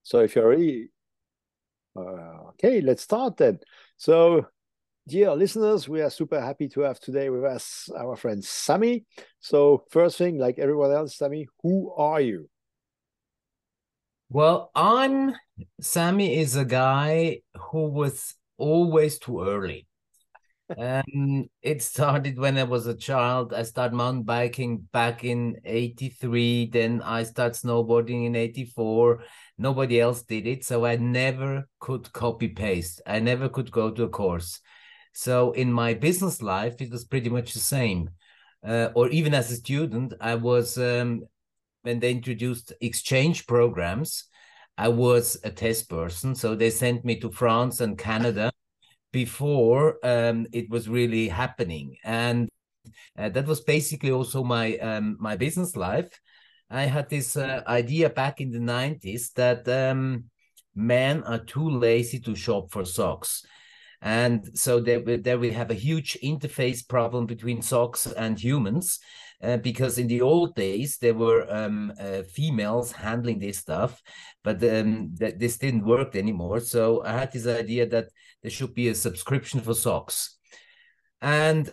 So if you're ready, okay, let's start then. So, dear listeners, we are super happy to have today with us our friend Sami. So, first thing, like everyone else, Sami, who are you? Well, Sammy is a guy who was always too early. It started when I was a child. I started mountain biking back in 83. Then I started snowboarding in 84. Nobody else did it. So I never could copy paste. I never could go to a course. So in my business life, it was pretty much the same. Or even as a student, when they introduced exchange programs, I was a test person. So they sent me to France and Canada before it was really happening. And that was basically also my business life. I had this idea back in the 90s that men are too lazy to shop for socks. And so there we have a huge interface problem between socks and humans, because in the old days there were females handling this stuff, but this didn't work anymore. So I had this idea that there should be a subscription for socks. And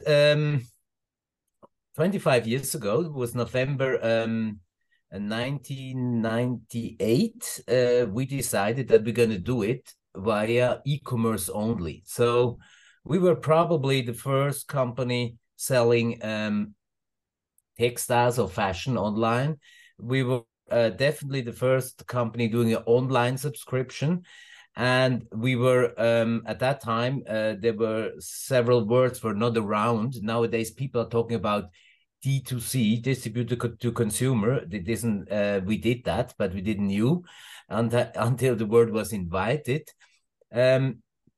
25 years ago, it was November 1998, we decided that we're going to do it via e-commerce only. So we were probably the first company selling textiles or fashion online. We were definitely the first company doing an online subscription. And we were at that time, there were several words were not around. Nowadays, people are talking about D2C, distributor to consumer. We did that, but we didn't knew until the word was invited. Um,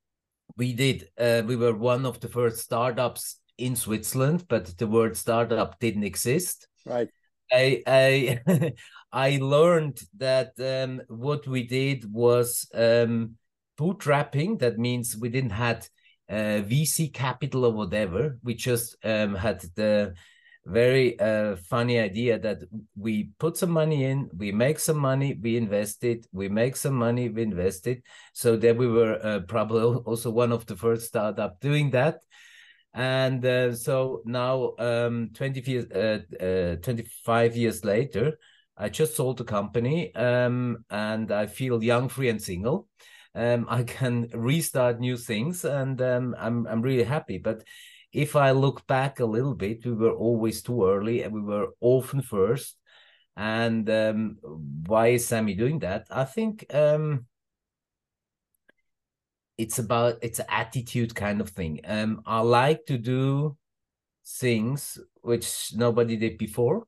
we were one of the first startups in Switzerland, but the word startup didn't exist. Right. I I learned that what we did was bootstrapping. That means we didn't had VC capital or whatever. We just had the very funny idea that we put some money in, we make some money, we invest it, we make some money, we invest it. So that we were probably also one of the first startup doing that. And so now, 25 years later, I just sold the company, and I feel young, free, and single. I can restart new things, and I'm really happy. But if I look back a little bit, we were always too early, and we were often first. And why is Sammy doing that? I think it's an attitude kind of thing. I like to do things which nobody did before.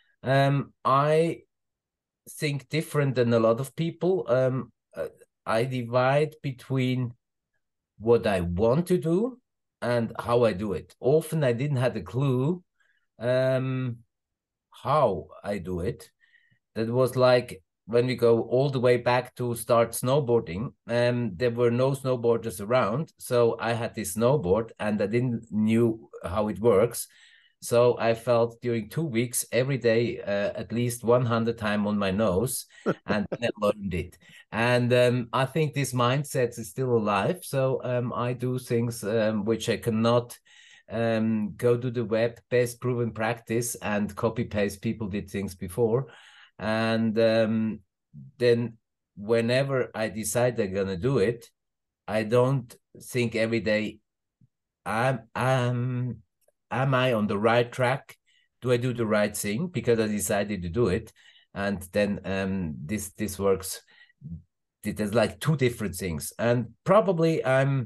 I think different than a lot of people. I divide between what I want to do and how I do it. Often I didn't have a clue um, how I do it. That was like when we go all the way back to start snowboarding, there were no snowboarders around. So I had this snowboard and I didn't knew how it works. So I felt during 2 weeks every day, at least 100 times on my nose, and then I learned it. And I think this mindset is still alive. So I do things which I cannot go to the web, best proven practice, and copy paste people did things before. And then whenever I decide I'm gonna do it, I don't think every day, I'm am I on the right track? Do I do the right thing because I decided to do it? And then this works. There's like two different things, and probably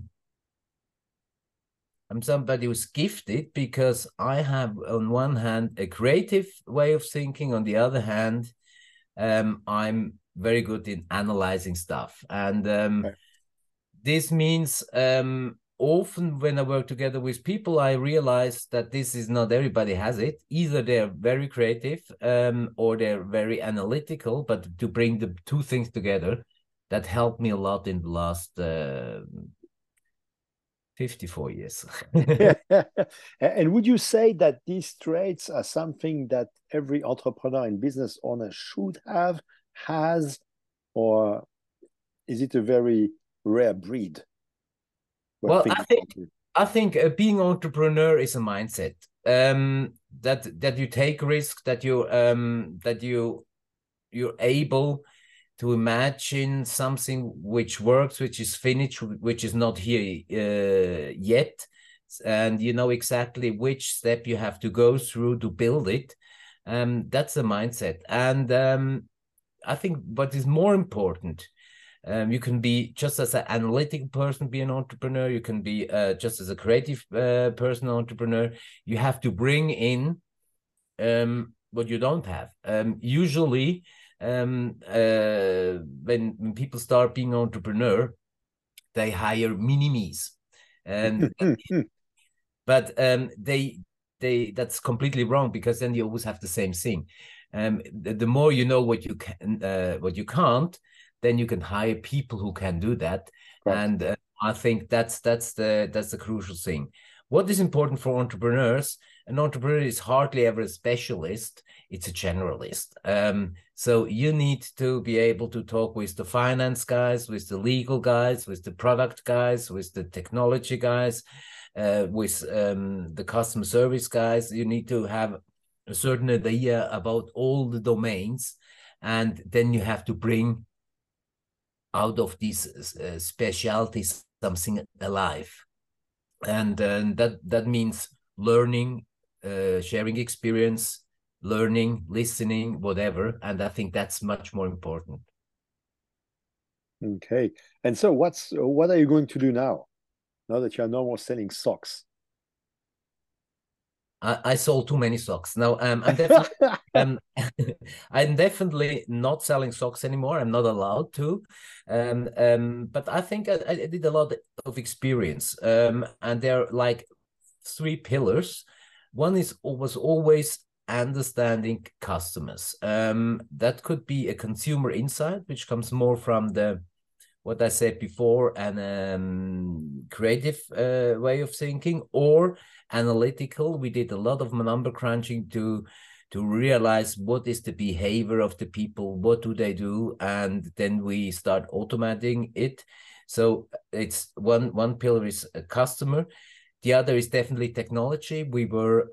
I'm somebody who's gifted because I have on one hand a creative way of thinking, on the other hand, I'm very good in analyzing stuff. And Okay. this means often when I work together with people, I realize that this is not everybody has it. Either they're very creative or they're very analytical, but to bring the two things together, that helped me a lot in the last 54 years. And would you say that these traits are something that every entrepreneur and business owner should have, has, or is it a very rare breed? Well, I think being entrepreneur is a mindset. That you take risk, that you're able to imagine something which works, which is finished, which is not here yet, and you know exactly which step you have to go through to build it. That's a mindset, and I think what is more important. You can be just as an analytical person, be an entrepreneur. You can be just as a creative person, entrepreneur. You have to bring in what you don't have. Usually, when people start being entrepreneur, they hire mini-me's, and but they that's completely wrong, because then you always have the same thing. The more you know what you can, what you can't, then you can hire people who can do that. Right. And I think that's the crucial thing. What is important for entrepreneurs? An entrepreneur is hardly ever a specialist; it's a generalist. So you need to be able to talk with the finance guys, with the legal guys, with the product guys, with the technology guys, with the customer service guys. You need to have a certain idea about all the domains, and then you have to bring out of these specialties something alive, and that means learning, sharing experience, learning, listening, whatever. And I think that's much more important. Okay, and so what are you going to do now that you are no more selling socks? I sold too many socks. No, I'm definitely I'm definitely not selling socks anymore. I'm not allowed to. But I think I did a lot of experience. And there are like 3 pillars. One was always understanding customers. That could be a consumer insight, which comes more from what I said before, and creative way of thinking, or analytical. We did a lot of number crunching to realize what is the behavior of the people, what do they do, and then we start automating it. So it's one pillar is a customer. The other is definitely technology. We were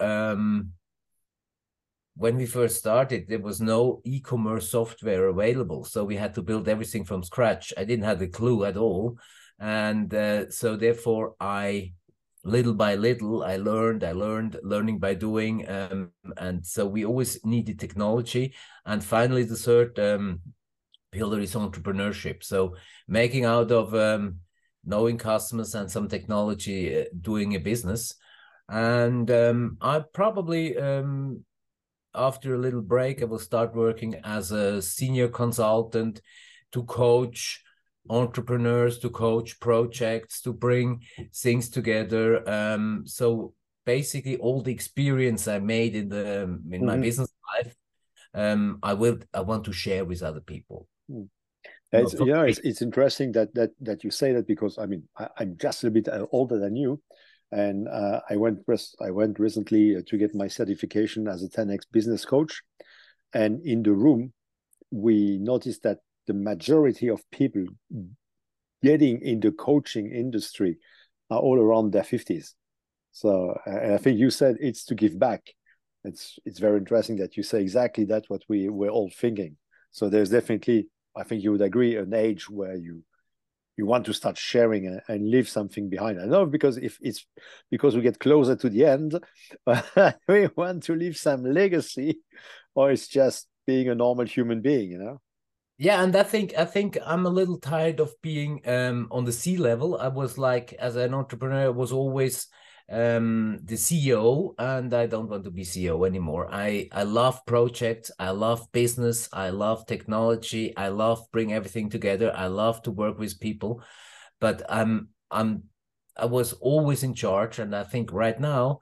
when we first started, there was no e-commerce software available, so we had to build everything from scratch. I didn't have a clue at all, and so therefore little by little, I learned, learning by doing, and so we always needed technology. And finally, the third pillar is entrepreneurship. So making out of knowing customers and some technology, doing a business. And I probably, after a little break, I will start working as a senior consultant to coach entrepreneurs, to coach projects, to bring things together. So basically all the experience I made in my business life, I want to share with other people. It's interesting that you say that, because I mean I'm just a bit older than you, and I went recently to get my certification as a 10x business coach, and in the room we noticed that the majority of people getting in the coaching industry are all around their 50s. So and I think you said it's to give back. It's very interesting that you say exactly that's what we were all thinking. So there's definitely, I think you would agree, an age where you want to start sharing and leave something behind. I know, because if it's because we get closer to the end, we want to leave some legacy, or it's just being a normal human being, you know? Yeah, and I think I'm a little tired of being on the C level. I was like, as an entrepreneur, I was always the CEO, and I don't want to be CEO anymore. I love projects, I love business, I love technology, I love bring everything together, I love to work with people, but I was always in charge, and I think right now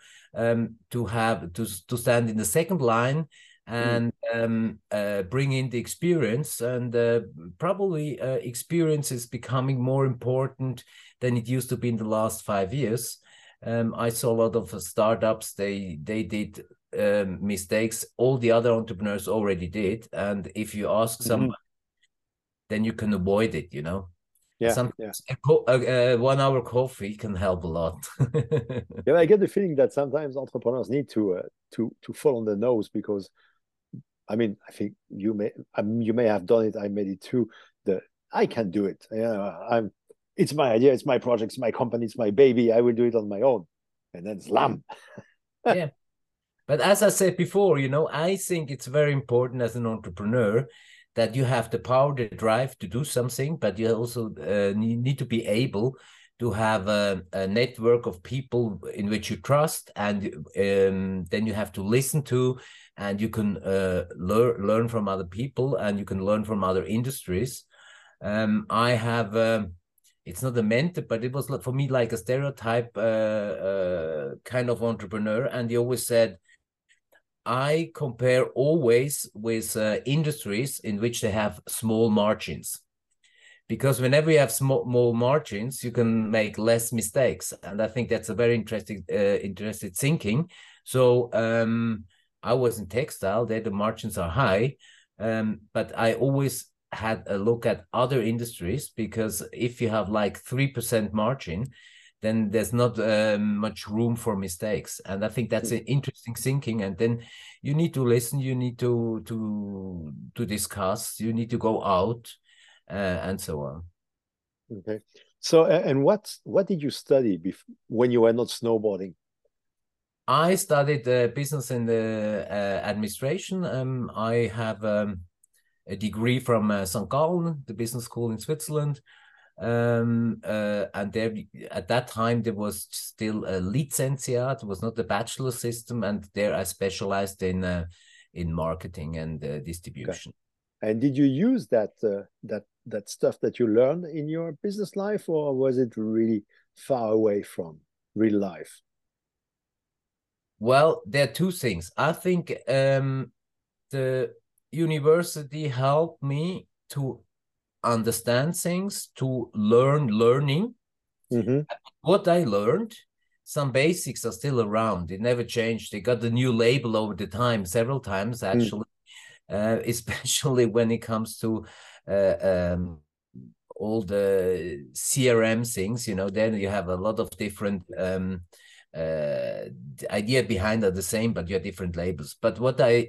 to stand in the second line and bring in the experience, and probably experience is becoming more important than it used to be in the last 5 years. I saw a lot of startups, they did mistakes all the other entrepreneurs already did, and if you ask someone, then you can avoid it, you know. Yeah, yeah. Sometimes a 1 hour coffee can help a lot. Yeah, I get the feeling that sometimes entrepreneurs need to fall on the nose because I mean, I think you may have done it. I made it too. The I can do it. Yeah, It's my idea. It's my project. It's my company. It's my baby. I will do it on my own. And then slam. Yeah. But as I said before, I think it's very important as an entrepreneur that you have the power, the drive to do something, but you also need to be able to have a network of people in which you trust, and then you have to listen to, and you can learn from other people, and you can learn from other industries. I have it's not a mentor, but it was for me like a stereotype kind of entrepreneur, and he always said, I compare always with industries in which they have small margins, because whenever you have small margins, you can make less mistakes, and I think that's a very interesting thinking. So I was in textile; there the margins are high, but I always had a look at other industries, because if you have like 3% margin, then there's not much room for mistakes. And I think that's an interesting thinking. And then you need to listen, you need to discuss, you need to go out, and so on. Okay. So, and what did you study when you were not snowboarding? I studied business and administration. I have a degree from St. Gallen, the business school in Switzerland. And there, at that time, there was still a licentiate, it was not the bachelor system, and there I specialized in marketing and distribution. Okay. And did you use that stuff that you learned in your business life, or was it really far away from real life? Well, there are two things. I think the university helped me to understand things, to learning. Mm-hmm. What I learned, some basics are still around. It never changed. They got the new label over the time, several times actually, especially when it comes to all the CRM things. Then you have a lot of different the idea behind are the same, but you have different labels. But what I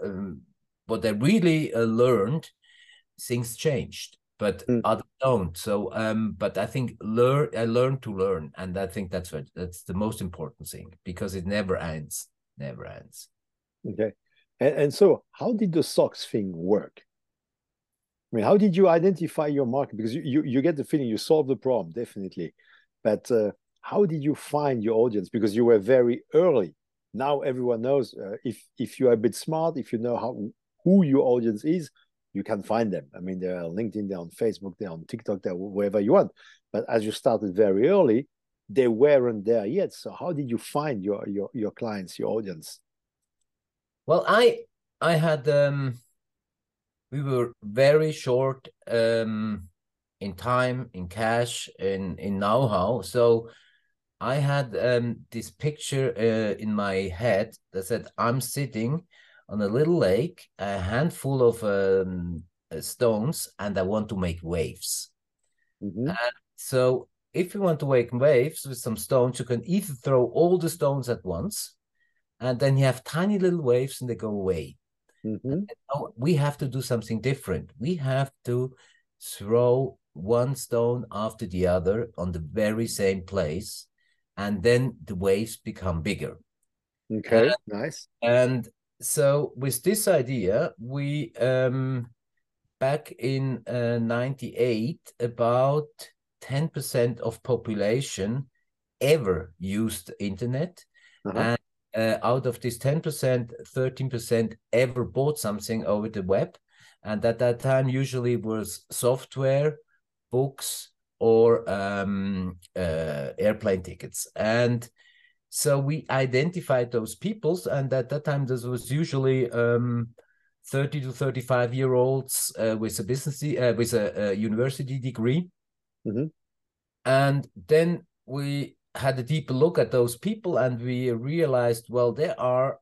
really learned, things changed, but others don't. So, but I think I learned to learn, and I think that's the most important thing, because it never ends, never ends. Okay, and so how did the socks thing work? I mean, how did you identify your market? Because you get the feeling you solved the problem, definitely, but how did you find your audience? Because you were very early. Now everyone knows if you're a bit smart, if you know who your audience is, you can find them. I mean, they're on LinkedIn, they're on Facebook, they're on TikTok, they're wherever you want. But as you started very early, they weren't there yet. So how did you find your clients, your audience? Well, I had we were very short in time, in cash, in know-how. So I had this picture in my head that said, I'm sitting on a little lake, a handful of stones, and I want to make waves. Mm-hmm. So if you want to make waves with some stones, you can either throw all the stones at once, and then you have tiny little waves and they go away. Mm-hmm. We have to do something different. We have to throw one stone after the other on the very same place, and then the waves become bigger. Okay, nice. And so with this idea, we back in 98, about 10% of population ever used internet. And out of this 10%, 13% ever bought something over the web. And at that time, usually was software, books, or airplane tickets. And so we identified those peoples, and at that time, this was usually 30 to 35-year-olds with a business, with a university degree. Mm-hmm. And then we had a deeper look at those people, and we realized, well, there are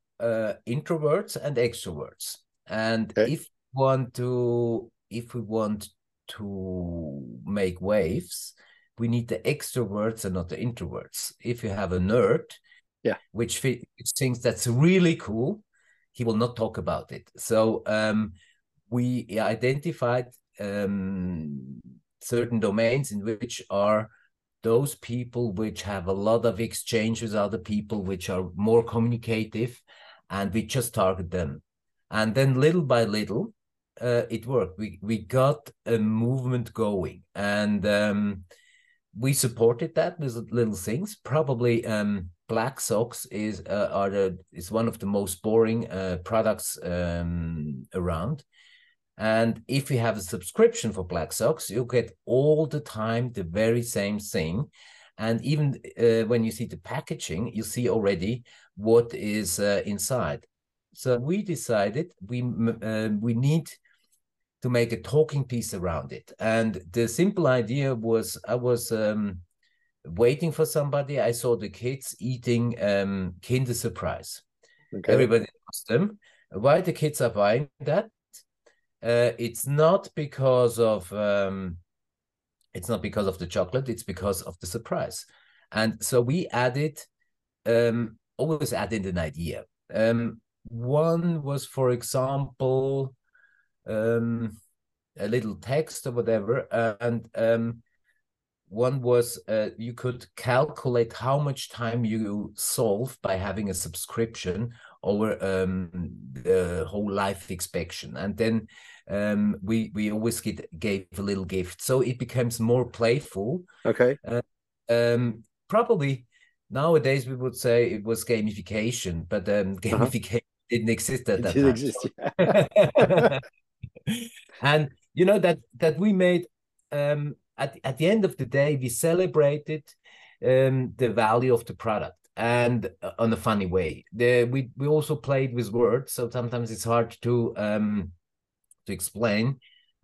introverts and extroverts. And if we want to make waves, we need the extroverts and not the introverts. If you have a nerd, which thinks that's really cool, he will not talk about it. So we identified certain domains in which are those people which have a lot of exchange with other people, which are more communicative, and we just target them. And then little by little, it worked. We got a movement going, and we supported that with little things. Probably black socks is one of the most boring products around. And if you have a subscription for black socks, you get all the time the very same thing. And even when you see the packaging, you see already what is inside. So we decided we need to make a talking piece around it. And the simple idea was, I was waiting for somebody. I saw the kids eating Kinder Surprise. Okay. Everybody asked them why the kids are buying that. It's not because of the chocolate. It's because of the surprise. And so we added, always added an idea. One was, for example, a little text or whatever, and one was you could calculate how much time you solve by having a subscription over the whole life expectancy. And then we always gave a little gift, so it becomes more playful. Okay. Probably nowadays we would say it was gamification, but gamification didn't exist at that time. It didn't exist, yeah. And you know that we made at the end of the day, we celebrated the value of the product, and on a funny way. We also played with words, so sometimes it's hard to explain.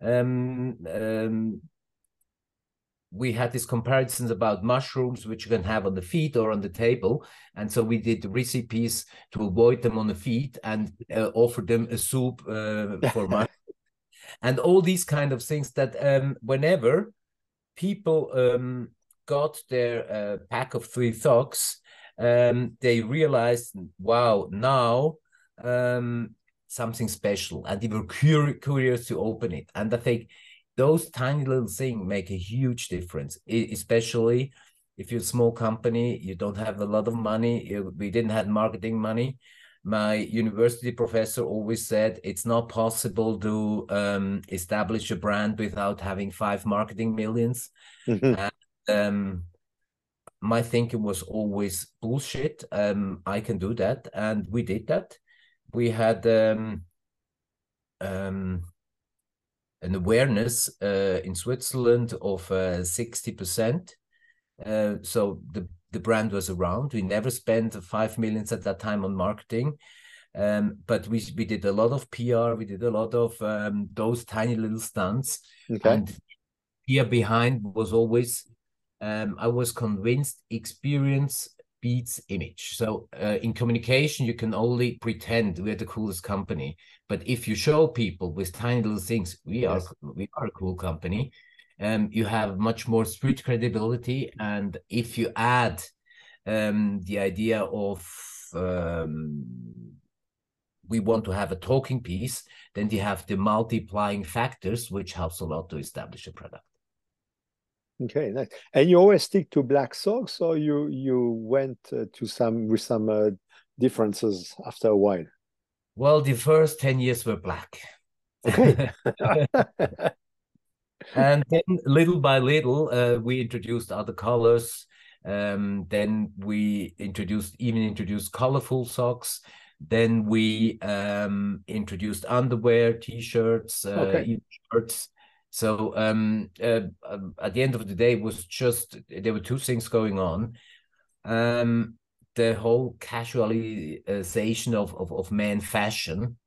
We had these comparisons about mushrooms, which you can have on the feet or on the table. And so we did recipes to avoid them on the feet and offered them a soup for mushrooms. And all these kind of things that whenever people got their pack of 3 socks, they realized, wow, now something special. And they were curious to open it. And I think those tiny little things make a huge difference, especially if you're a small company, you don't have a lot of money. We didn't have marketing money. My university professor always said it's not possible to establish a brand without having 5 marketing millions. Mm-hmm. And, my thinking was always bullshit. I can do that. And we did that. We had an awareness in Switzerland of 60%. So the brand was around. We never spent 5 million at that time on marketing. But we did a lot of PR. We did a lot of those tiny little stunts. Okay. And here behind was always, I was convinced experience beats image. So in communication, you can only pretend we're the coolest company. But if you show people with tiny little things, we are a cool company, you have much more street credibility. And if you add the idea of we want to have a talking piece, then you have the multiplying factors, which helps a lot to establish a product. Okay, nice. And you always stick to black socks, or you went to some differences after a while? Well, the first 10 years were black. Okay. And then little by little, we introduced other colors. Then we introduced colorful socks. Then we introduced underwear, T-shirts, even shirts. So at the end of the day, it was just, there were 2 things going on. The whole casualization of man fashion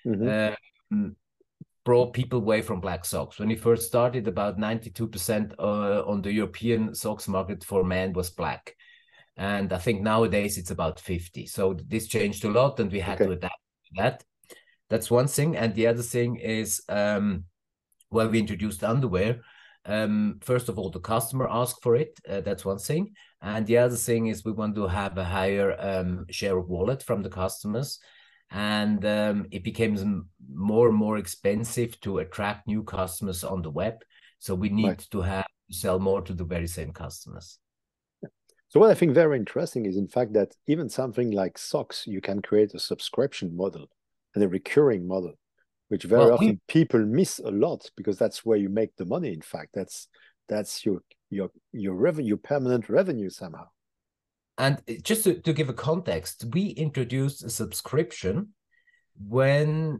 brought people away from black socks. When we first started, about 92% on the European socks market for men was black. And I think nowadays it's about 50. So this changed a lot, and we had to adapt to that. That's one thing. And the other thing is where we introduced underwear. First of all, the customer asked for it. That's one thing. And the other thing is we want to have a higher share of wallet from the customers. And it becomes more and more expensive to attract new customers on the web. So we need to sell more to the very same customers. So what I think very interesting is, in fact, that even something like socks, you can create a subscription model and a recurring model, which very often people miss a lot, because that's where you make the money. In fact, that's your revenue, permanent revenue somehow. And just to give a context, we introduced a subscription when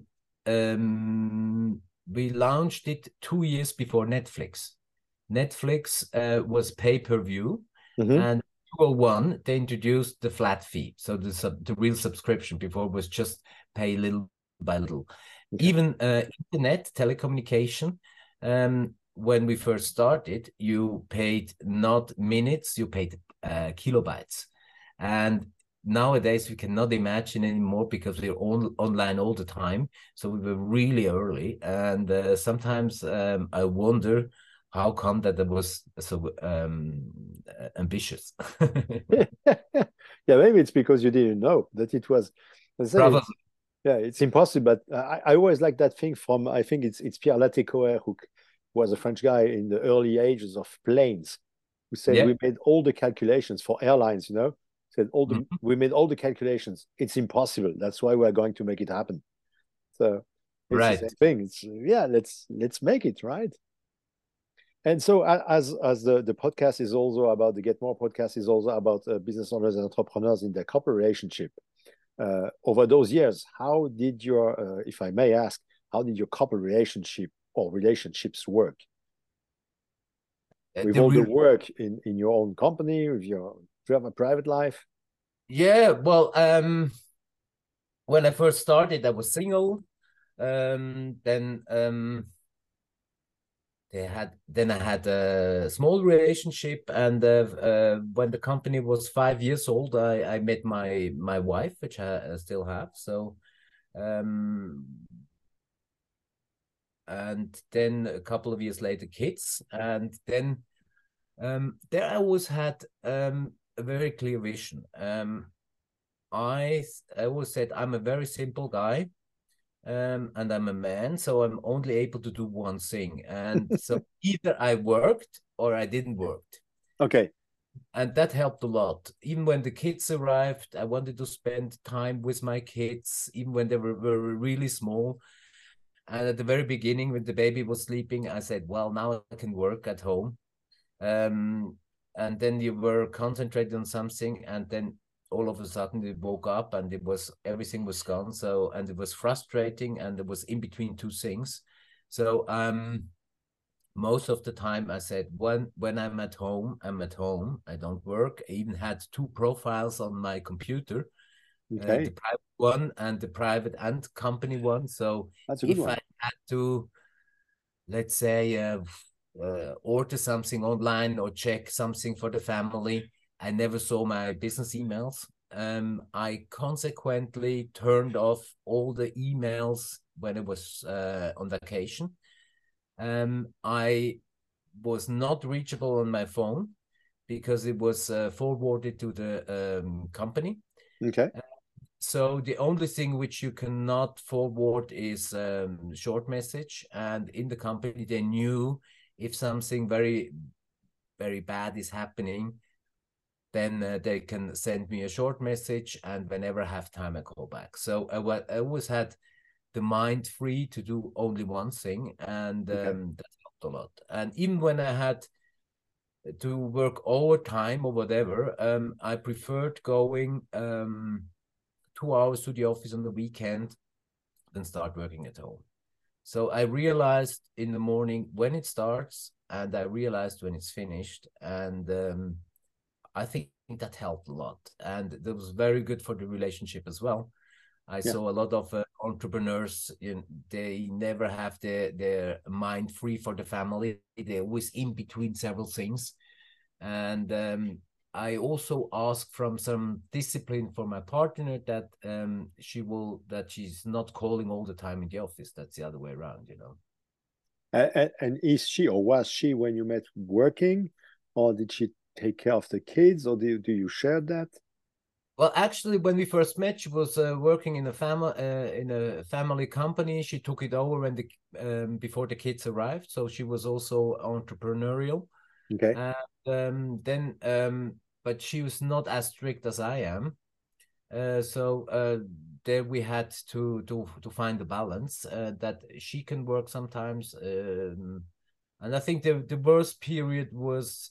we launched it 2 years before Netflix. Netflix was pay-per-view, and 2001 they introduced the flat fee, so the real subscription. Before was just pay little by little. Even internet telecommunication, when we first started, you paid not minutes, you paid kilobytes. And nowadays we cannot imagine anymore, because we're online all the time. So we were really early, and sometimes I wonder how come that it was so ambitious. Yeah, maybe it's because you didn't know that it was. Probably. Yeah, it's impossible. But I always like that thing from, I think it's Pierre Latécoère, who was a French guy in the early ages of planes, who said we made all the calculations for airlines, said we made all the calculations. It's impossible. That's why we're going to make it happen. So it's the same thing. It's let's make it, right? And so as the podcast is also about, the Get More podcast is also about business owners and entrepreneurs in their couple relationship. Over those years, how did your, if I may ask, how did your couple relationship or relationships work? With all the work in your own company, do you have a private life? Yeah, well, when I first started, I was single. Then I had a small relationship, and when the company was 5 years old, I met my wife, which I still have. So, and then a couple of years later, kids, and then there I always had a very clear vision. I always said I'm a very simple guy. And I'm a man, so I'm only able to do one thing. And so either I worked or I didn't work. Okay. And that helped a lot. Even when the kids arrived, I wanted to spend time with my kids, even when they were really small. And at the very beginning, when the baby was sleeping, I said, well, now I can work at home. And then you were concentrated on something, and then all of a sudden they woke up and everything was gone. So, and it was frustrating, and it was in between two things. So most of the time I said, when I'm at home, I don't work. I even had 2 profiles on my computer, the private one and the private and company one. So if I had to, let's say, order something online or check something for the family, I never saw my business emails. I consequently turned off all the emails when I was on vacation. I was not reachable on my phone because it was forwarded to the company. Okay. So the only thing which you cannot forward is short message. And in the company, they knew if something very, very bad is happening, then they can send me a short message, and whenever I have time, I call back. So I always had the mind free to do only one thing, and that helped a lot. And even when I had to work overtime or whatever, I preferred going 2 hours to the office on the weekend than start working at home. So I realized in the morning when it starts, and I realized when it's finished. And I think that helped a lot. And that was very good for the relationship as well. I saw a lot of entrepreneurs, they never have their mind free for the family. They're always in between several things. And I also ask from some discipline for my partner that she's not calling all the time in the office. That's the other way around, And is she or was she, when you met, working, or did she take care of the kids, or do you share that? Well, actually, when we first met, she was working in a family company. She took it over when before the kids arrived, so she was also entrepreneurial. Okay. And but she was not as strict as I am. So there we had to find the balance that she can work sometimes, and I think the worst period was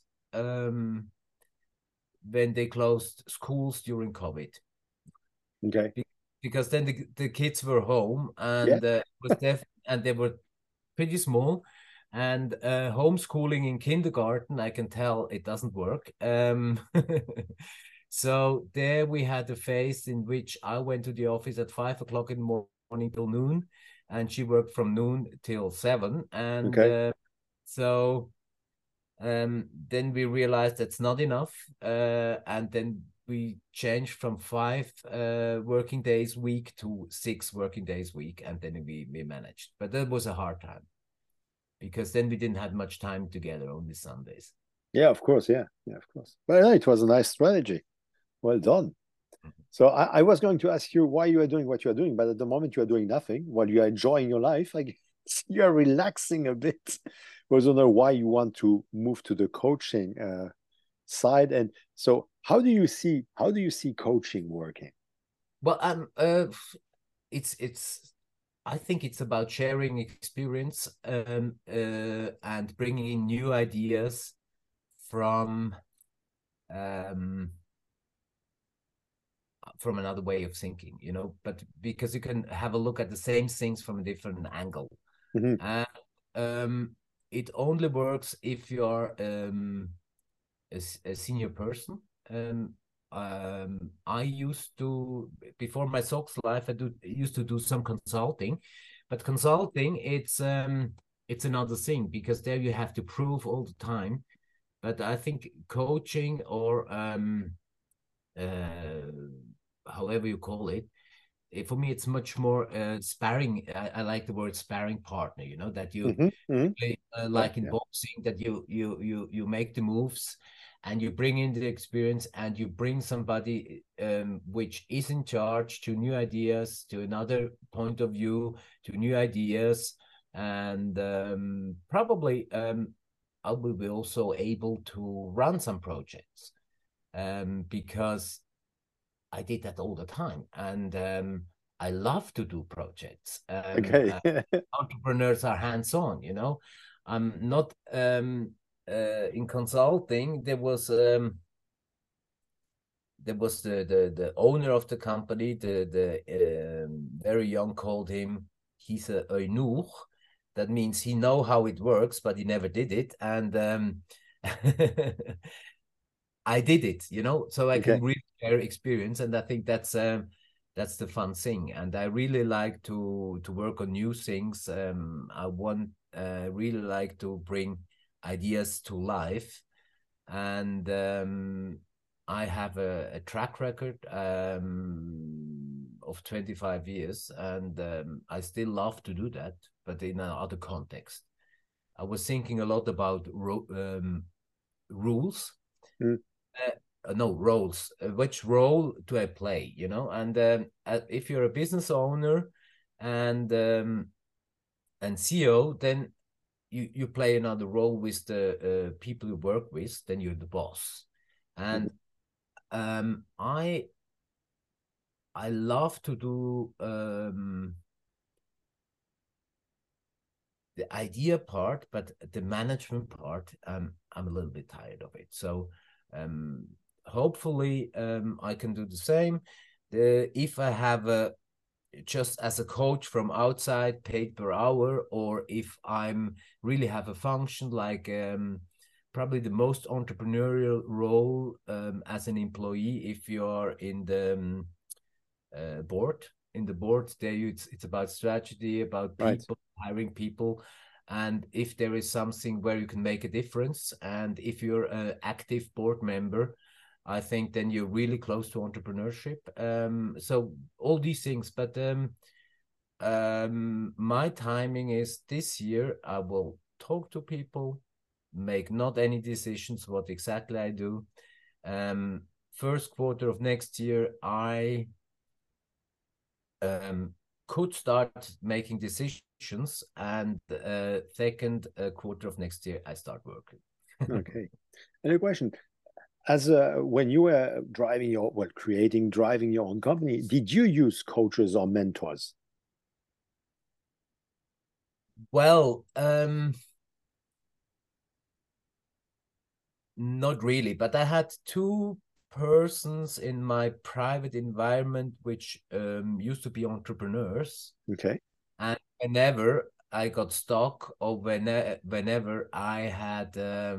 when they closed schools during COVID. Okay. Because then the kids were home, Yeah. and and they were pretty small, and homeschooling in kindergarten, I can tell it doesn't work. So there we had a phase in which I went to the office at 5 o'clock in the morning till noon, and she worked from noon till 7. And Okay. so then we realized that's not enough, and then we changed from 5 working days week to 6 working days week, and then we managed. But that was a hard time because then we didn't have much time together, only Sundays. Yeah, of course. Yeah, yeah, of course. But it was a nice strategy. Well done. So I was going to ask you why you are doing what you are doing, but at the moment you are doing nothing while you are enjoying your life. I guess you are relaxing a bit. I was wondering why you want to move to the coaching side. And so how do you see coaching working? Well, it's I think it's about sharing experience, and bringing in new ideas from um, from another way of thinking, but because you can have a look at the same things from a different angle. Mm-hmm. And it only works if you're a senior person. I used to, before my Sox life, used to do some consulting, but consulting, it's another thing because there you have to prove all the time. But I think coaching, or however you call it, for me it's much more sparring. I like the word sparring partner, that you Mm-hmm. Mm-hmm. Yeah, like in yeah. boxing, that you make the moves and you bring in the experience, and you bring somebody which is in charge to new ideas, to another point of view, to new ideas. And probably I will be also able to run some projects, because I did that all the time, and I love to do projects. Okay. Entrepreneurs are hands-on, I'm not in consulting. There was the owner of the company, the very young, called him, he's a eunuch. That means he know how it works, but he never did it. And I did it, so I can Okay. really share experience, and I think that's the fun thing. And I really like to work on new things. I want really like to bring ideas to life, and I have a track record of 25 years, and I still love to do that, but in another context. I was thinking a lot about rules. Mm. No, roles. Which role do I play? And if you're a business owner and CEO, then you play another role with the people you work with. Then you're the boss. And I love to do the idea part, but the management part, I'm a little bit tired of it. So hopefully I can do the same. If I have just as a coach from outside, paid per hour, or if I'm really have a function like probably the most entrepreneurial role as an employee, if you're in the board. In the board, it's about strategy, about Right. people, hiring people. And if there is something where you can make a difference, and if you're an active board member, I think then you're really close to entrepreneurship. So all these things, but My timing is this year. I will talk to people, make not any decisions what exactly I do. First quarter of next year, I could start making decisions, and second quarter of next year, I start working. Okay. And a question, as when you were driving your own company, did you use coaches or mentors? Well, not really, but I had two persons in my private environment which used to be entrepreneurs. Okay. And whenever I got stuck, or whenever I had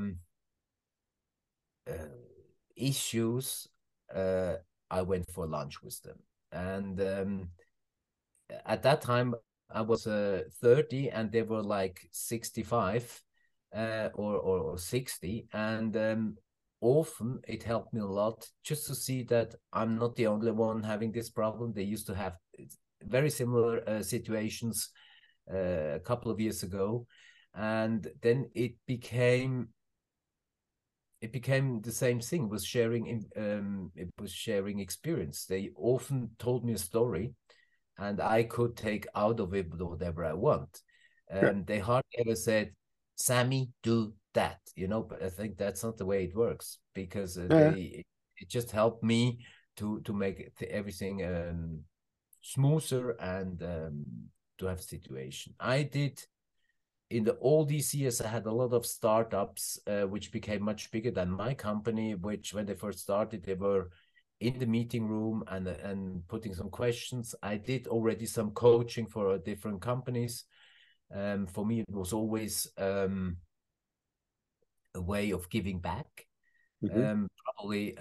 issues, I went for lunch with them. And at that time, I was 30 and they were like 65 or 60. And often it helped me a lot just to see that I'm not the only one having this problem. They used to have very similar situations a couple of years ago. And then it became the same thing. It was sharing experience. They often told me a story and I could take out of it whatever I want. Sure. They hardly ever said, Sammy, do that, but I think that's not the way it works, because Yeah. it just helped me to make everything smoother and to have a situation. I did in all these years, I had a lot of startups which became much bigger than my company, which when they first started, they were in the meeting room and putting some questions. I did already some coaching for different companies. For me, it was always a way of giving back. Probably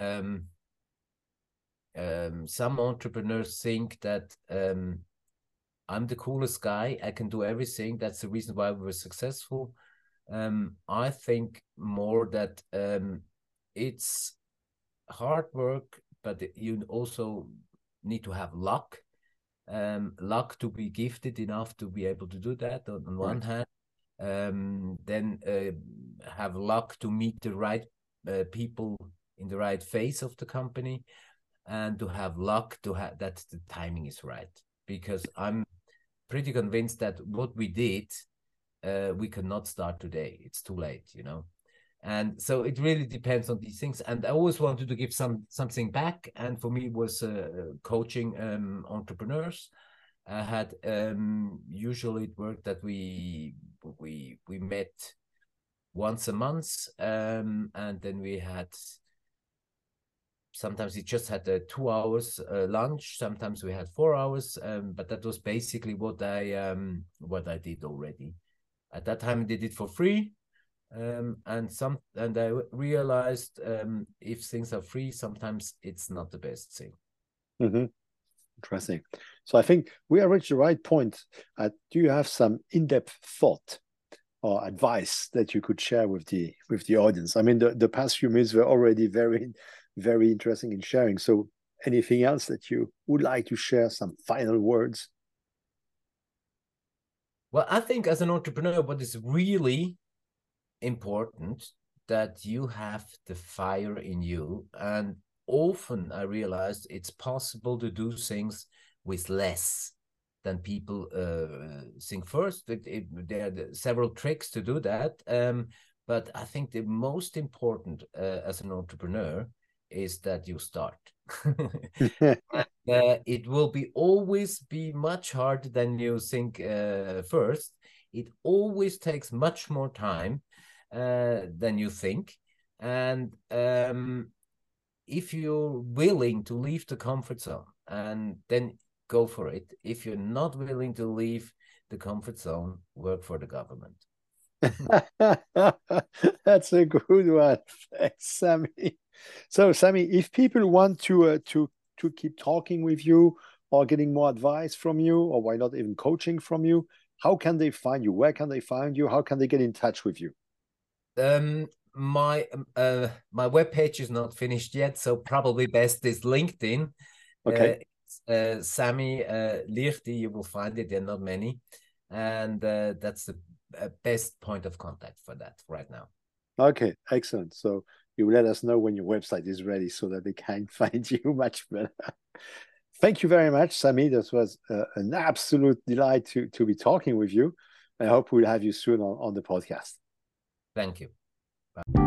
some entrepreneurs think that I'm the coolest guy. I can do everything. That's the reason why we were successful. I think more that it's hard work, but you also need to have luck. Luck to be gifted enough to be able to do that on one hand. Then have luck to meet the right people in the right phase of the company, and to have luck to have that the timing is right. Because I'm pretty convinced that what we did, we cannot start today. It's too late, And so it really depends on these things. And I always wanted to give something back. And for me, it was coaching entrepreneurs. I had usually it worked that we met once a month, and then we had. Sometimes we just had 2 hours lunch. Sometimes we had 4 hours, but that was basically what I did already. At that time, I did it for free, and I realized if things are free, sometimes it's not the best thing. Interesting. So I think we have reached the right point. Do you have some in-depth thought or advice that you could share with the audience? I mean, the past few minutes were already very, very interesting in sharing. So anything else that you would like to share, some final words? Well, I think as an entrepreneur, what is really important that you have the fire in you. And often I realized it's possible to do things with less than people think first. There are several tricks to do that. But I think the most important as an entrepreneur is that you start. It will always be much harder than you think first. It always takes much more time than you think. And if you're willing to leave the comfort zone, and then go for it. If you're not willing to leave the comfort zone, work for the government. That's a good one. Thanks, Sammy. So, Sammy, if people want to keep talking with you or getting more advice from you, or why not even coaching from you, how can they find you? Where can they find you? How can they get in touch with you? My webpage is not finished yet, so probably best is LinkedIn. Okay. Sami Lichty. You will find it. There are not many, and that's the best point of contact for that right now. Okay, excellent. So you let us know when your website is ready so that they can find you much better. Thank you very much, Sami. This was an absolute delight to be talking with you. I hope we'll have you soon on the podcast. Thank you. Bye.